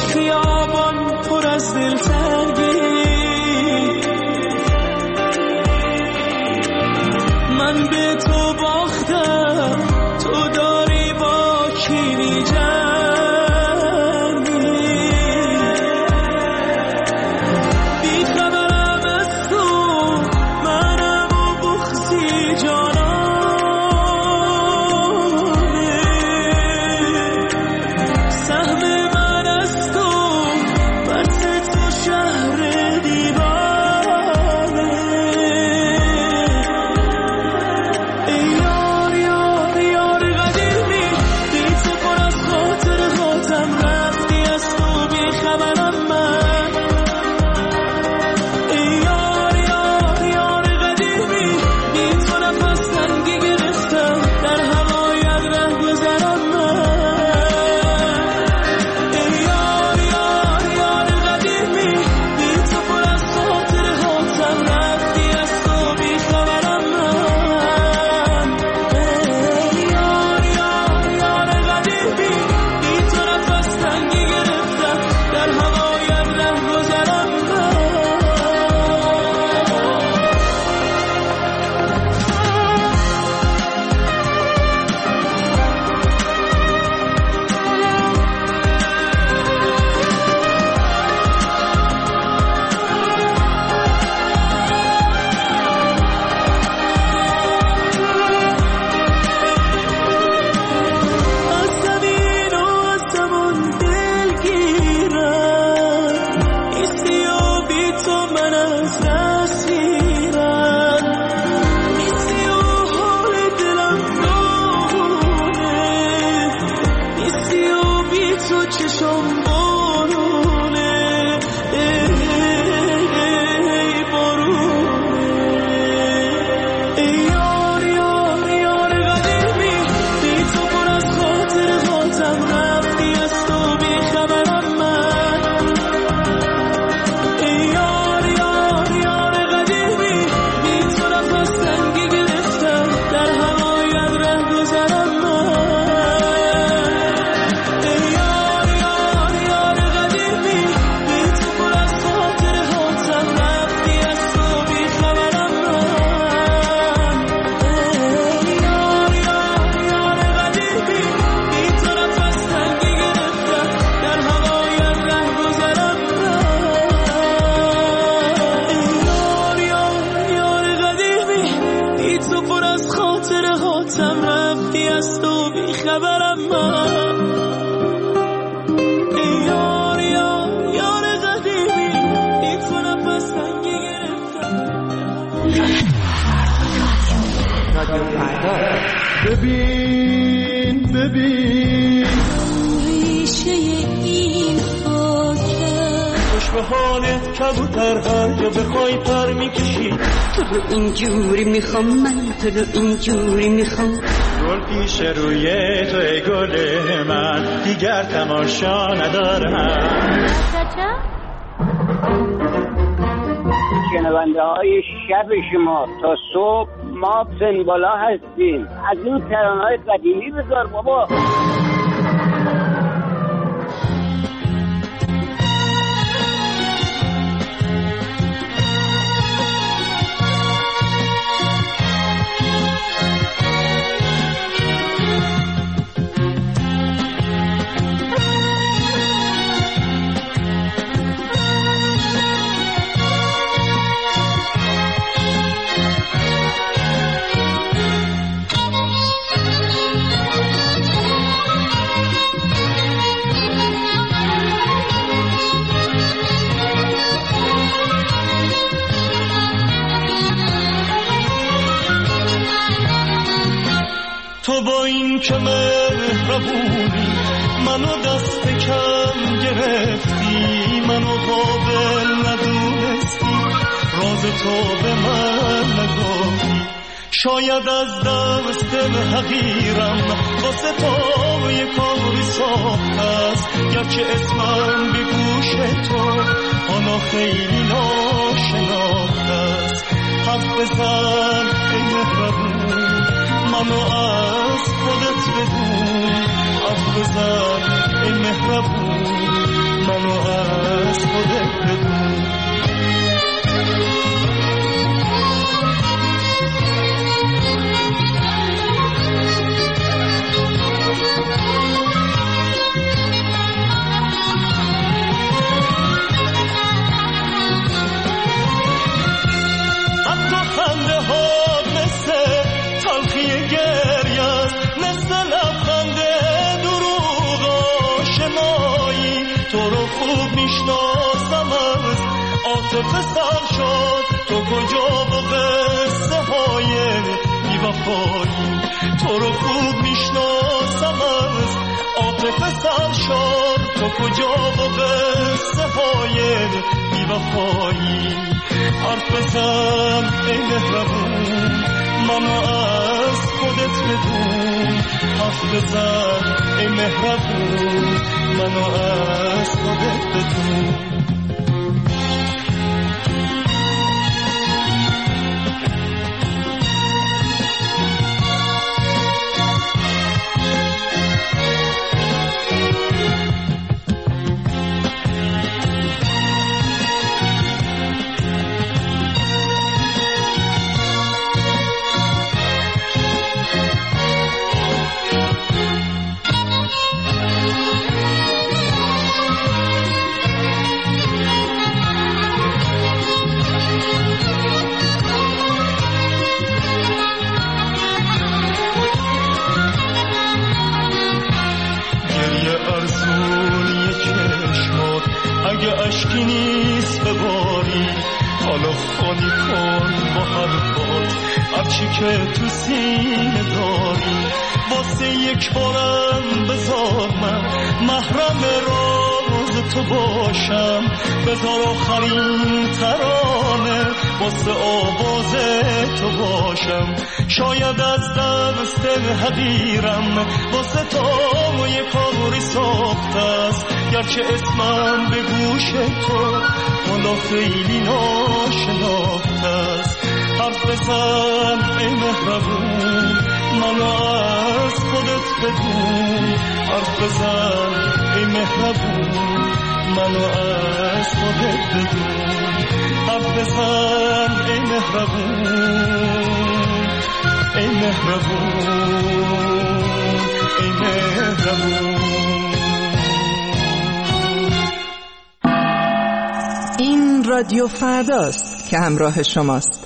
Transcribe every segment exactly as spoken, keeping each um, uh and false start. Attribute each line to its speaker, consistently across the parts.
Speaker 1: خیابان پر از دلتنگی، من به تو باختم، تو داری با کی می‌جنگی؟ بیخبرم از تو، منم و بغضی جانانه، سهم من از تو، بس تو شهر دیوانه. ای یار یار یار قدیمی، بی تو پر از خاطرهاتم، رفتی از تو بیخبرم من. ای یار یار یار قدیمی، بی تو نفس تنگی گرفتم، در هوایت رهگذرم من. ای یار یار یار قدیمی، بی تو پر از خاطرهاتم، رفتی از تو بیخبرم من. ای یار یار یار قدیمی، بی تو نفس تنگی گرفتم، در هوایت رهگذرم من. از زمین و از زمان دلگیرم، نیستی و بی تو من از دست میرم، نیستی و حال دلم داغونه، نیستی و بی تو چشم بارونه. ای بارونه. ای یار یار یار قدیمی، بی تو پر از خاطرهاتم، رفتی از تو بیخبرم من. ای یار یار یار قدیمی، بی تو نفس تنگی گرفتم، در هوایت رهگذرم من. ای یار یار یار قدیمی، بی تو پر از خاطرهاتم، رفتی از تو بیخبرم من. ای یار یار یار قدیمی، بی تو نفس تنگی گرفتم، در هوایت رهگذرم من. ای یار یار یار قدیمی، بی تو پر از خاطرهاتم، رفتی از تو بیخبرم من. ای یار یار یار قدیمی، بی تو نفس تنگی گرفتم.
Speaker 2: ببین ببین
Speaker 3: ریشه این خاکه،
Speaker 1: خوش به حالت کبوتر، هر جا بخوای پر میکشی.
Speaker 3: تو رو اینجوری میخوام، من تو رو اینجوری میخوام.
Speaker 2: گل پیش روی تو ای گل من، دیگر تماشا ندارم.
Speaker 4: شنونده های شب شما تا صبح ما سنبالا هستیم. از این ترانه‌های قدیمی بذار بابا.
Speaker 1: تو با این که مهربونی، منو دست کم گرفتی، منو قابل ندونستی، راز تو به من نگفتی. شاید از دست حقیرم واسه تو یه کاری ساخت است، گرچه اسمم به گوش تو حالا خیلی ناشناخت است. حرف بزن ای مهربون، منو از خودت بدون. حرف بزن ای مهربون، منو خوب میشناسم از عاطفه سر شد تو کجا و قصه های بی‌وفایی تو رو خوب میشناسم از عاطفه سر شد تو کجا و قصه های بی‌وفایی حرف بزن ای مهربون منو از خودت بدون حرف بزن ای مهربون منو از خودت بدون اگه اشکی نیست بباری حالا خالی کن با حرفات هرچی که تو سینه داری واسه یک بارم بذار من محرم راز تو باشم بذار آخرین ترانه واسه آواز تو باشم شاید از دست حقیرم واسه تو یک کاری ساخته است گرچه اسمم به گوش تو حالا خیلی ناشناخته است حرف بزن ای مهربون منو از خودت بدون حرف بزن ای مهربون منو از خودت بدون حرف بزن ای مهربون ای مهربون ای مهربون
Speaker 5: این رادیو فرداست که همراه شماست.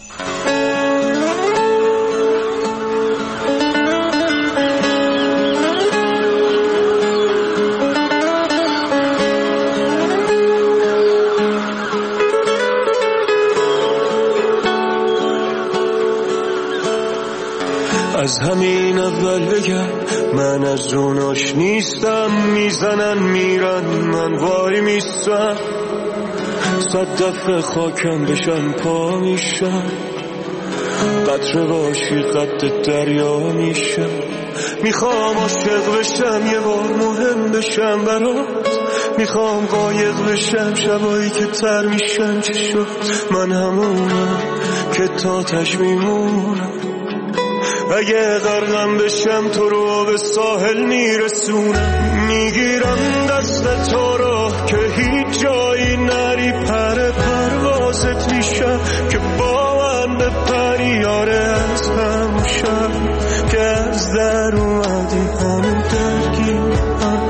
Speaker 6: از همین اول بگم من از اوناش نیستم میزنن میرن من واری میستم صد دفعه خاکم بشن پا میشم قطره باشی قد دریا میشم میخوام عاشق بشم یه بار مهم بشم برات میخوام قایق بشم شبایی که تر میشم چه شد من همونم که تا تش میمونم اگه غرقم بشم تو رو به ساحل میرسونم میگیرم دست تو رو که هیچ جایی نری پر پروازت میشم که با من به پریاره از همون شب که از در اومدی همون درگیرم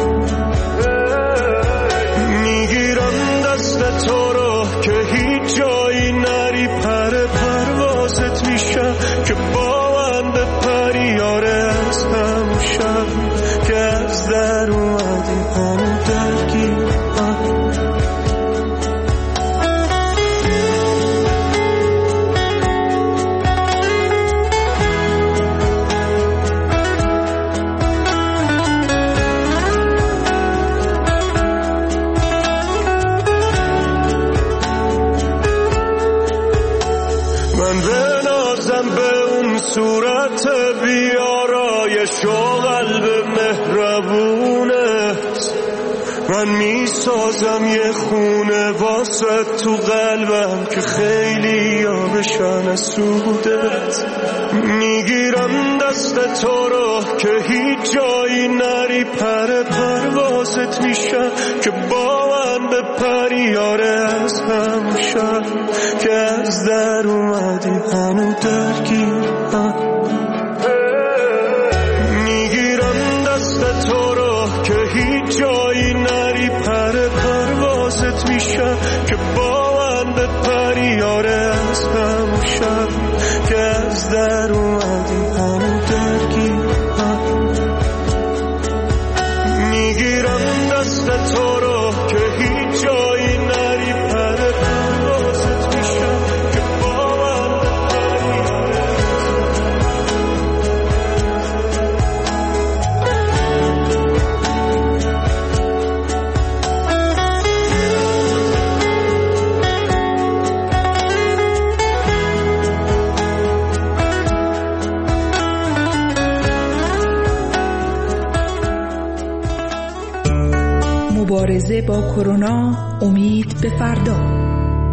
Speaker 6: میگیرم دست تو رو که هیچ جایی نری پر پروازت میشم که با به پریاره از همون شب که از در اومدی همون درگیرم من بنازم به اون صورت بیارایش و قلب مهربونت من میسازم یه خونه واسه تو قلبم که خیلی آبشن از سودت میگیرم دست تو رو که هیچ جایی نری پر پروازت میشم که با من به پریاره از همون شب که از در اومدی هنو درگیرم میگیرم دست تو رو که هیچ جایی نری پر پروازت میشم که با من به پریاره از همون شب که از در اومدی هنو درگیرم میگیرم دست تو رو که
Speaker 5: مبارزه با کرونا، امید به فردا.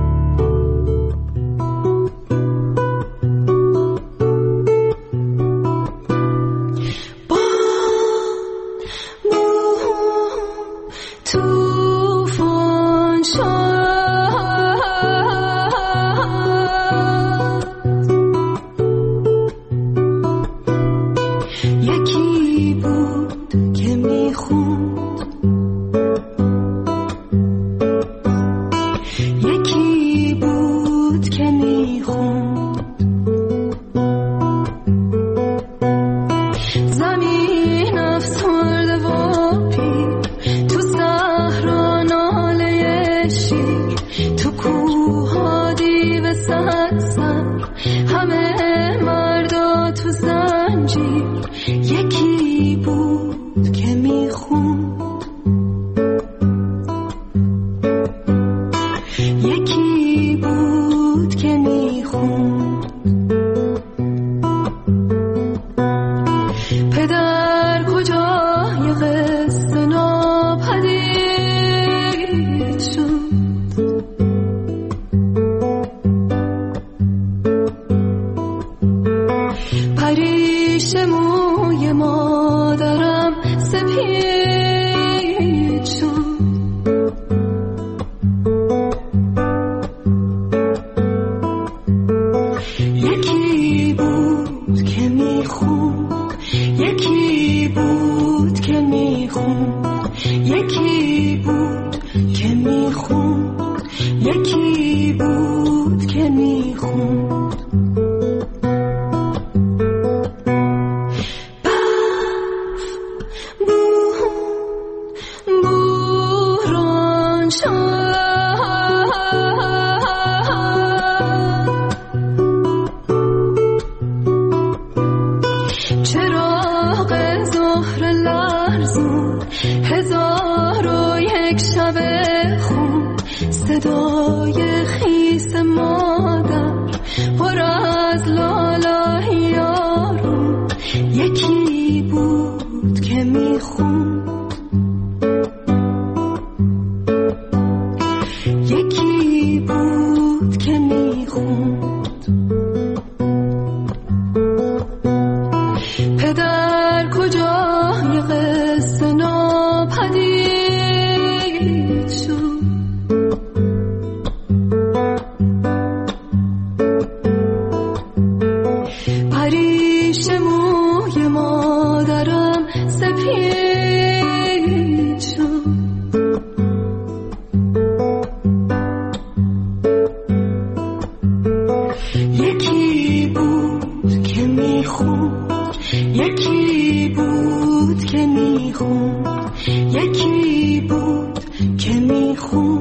Speaker 1: یکی بود که میخوند، یکی بود که میخوند.